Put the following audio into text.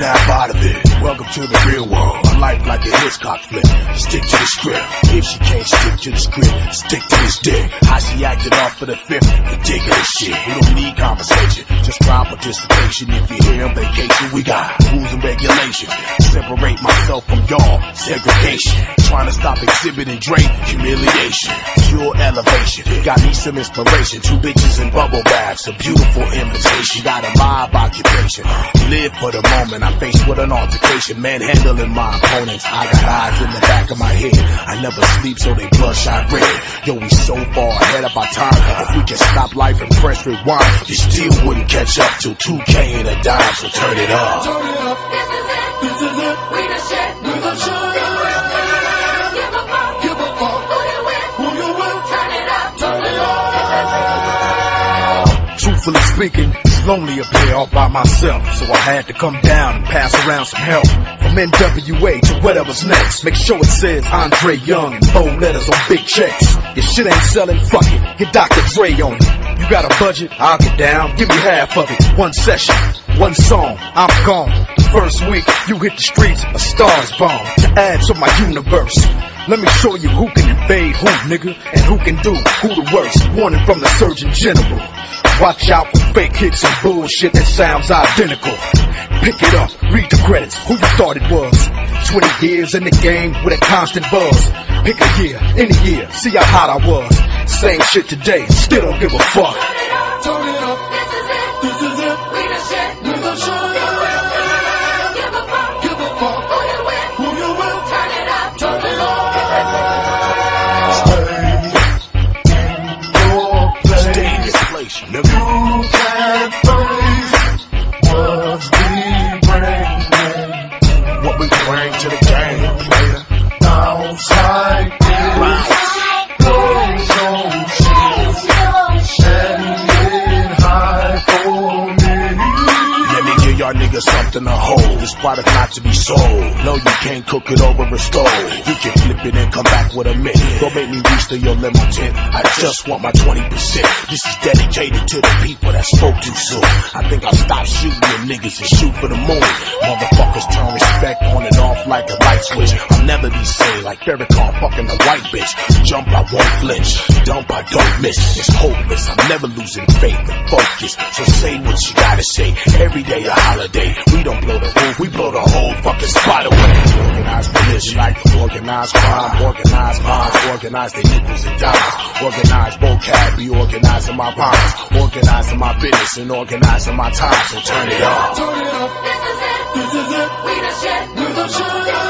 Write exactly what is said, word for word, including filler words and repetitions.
snap out of it. Welcome to the real world. A life like a Hitchcock flick. Stick to the script. If she can't stick to the script, stick to this dick. How she acted off for the fifth, ridiculous shit. We don't need conversation, just crowd participation. If you're here on vacation, we got rules and regulations. Separate myself from y'all, segregation. Trying to stop exhibiting Drake, humiliation. Pure elevation, got me some inspiration. Two bitches in bubble baths, a beautiful invitation. Got a live occupation, live for the moment. I'm faced with an altercation, manhandling my opponents. I got eyes in the back of my head. I never sleep, so they bloodshot red. Yo, we so far ahead of our time. If we can stop life and press rewind, you still wouldn't catch up till two K and a dime. So turn it up. Turn it up. This is it. This is it. We the shit. We the shit. Give a fuck. Give a fuck. Who you with? Who you with? Turn it up. Turn it up. Truthfully speaking, it's lonely up here all by myself, so I had to come down and pass around some help. From N W A to whatever's next, make sure it says Andre Young in bold letters on big checks. Your shit ain't selling, fuck it, get Doctor Dre on it. You got a budget, I'll get down, give me half of it. One session, one song, I'm gone. The first week, you hit the streets, a star's born. To add to my universe, let me show you who can invade who, nigga, and who can do who the worst. Warning from the Surgeon General. Watch out for fake hits and bullshit that sounds identical. Pick it up, read the credits, who you thought it was. Twenty years in the game with a constant buzz. Pick a year, any year, see how hot I was. Same shit today, still don't give a fuck. Turn it up. This is it. This is it. We the shit. We the shit. Give a fuck. Give a fuck. Who you with? Who you with? Turn it up. Turn it up. Stay in your place, nigga. You can't face what we bring. What we bring to the game, player. Outside is goes on shit. And high for me. Let me give y'all niggas something to hold. This product not to be sold. No, you can't cook it over a stove. You can flip it and come back with a mint. Don't make me reach to your limo tent. I just want my twenty percent. This is dedicated to the people that spoke too soon. I think I'll stop shooting at niggas and shoot for the moon. Motherfuckers turn respect on and off like a light switch. I'll never be sane like Farrakhan fucking the white bitch. Jump, I won't flinch. Dump, I don't miss. It's hopeless. I'm never losing faith and focus. So say what you gotta say. Every day a holiday. We don't blow the roof, we blow the whole fucking spot away. Organized religion, like organized crime, organized minds, organized their nickels and dimes. Organized vocab, be organizing my rhymes, organizing my business and organizing my time. So turn it up. Turn it up. This is it. This is it. We the shit. We the shit.